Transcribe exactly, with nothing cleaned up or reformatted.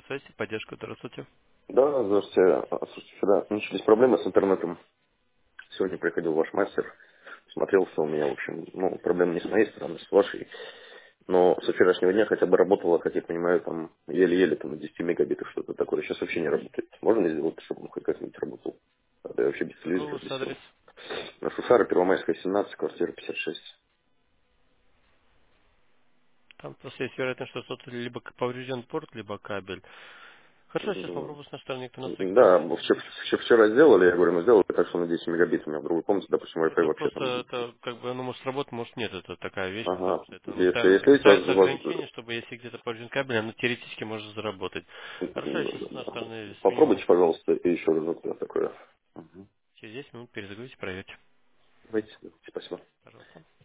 связи, поддержка, здравствуйте. Да, здравствуйте. А, Слушайте, вчера начались проблемы с интернетом. Сегодня приходил ваш мастер, смотрел, что у меня, в общем, ну, проблемы не с моей стороны, с вашей. Но со вчерашнего дня хотя бы работало, как я понимаю, там, еле-еле, там, на десяти мегабитах что-то такое. Сейчас вообще не работает. Можно ли сделать, чтобы он хоть как-нибудь работал? А то я вообще без Какой у телевизора, вас без адрес? всего. На Шушара, Первомайская, семнадцать, квартира пятьдесят шесть. Там просто есть вероятность, что что-то либо к- поврежден порт, либо кабель. Хорошо, сейчас М, попробую с нашей стороны кто на всякий Да, случай. мы вчера, вчера сделали, я говорю, мы сделали так, что на десять мегабит у меня в другой комнате, допустим, Wi-Fi Это вообще просто, там. это как бы, ну, может, работать, может, нет. Это такая вещь, потому Ага. что это, ну, Если, ставится, если эти ставится воз- ограничение, чтобы если где-то поврежден кабель, оно теоретически может заработать. Хорошо, я сейчас с нашей стороны сменю. Попробуйте, пожалуйста, и еще разок да, такое. Мгм. Через десять минут перезагрузите, проверьте. Давайте, спасибо. Пожалуйста.